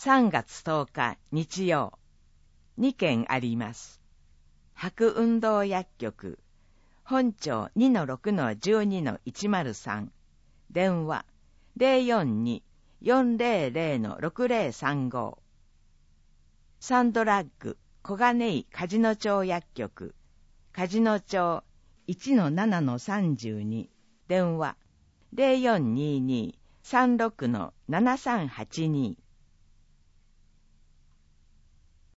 3月10日日曜、2件あります。白運動薬局、本庁 2-6-12-103、電話 042-400-6035。サンドラッグ小金井梶野町薬局、梶野町 1-7-32、電話 0422-36-7382。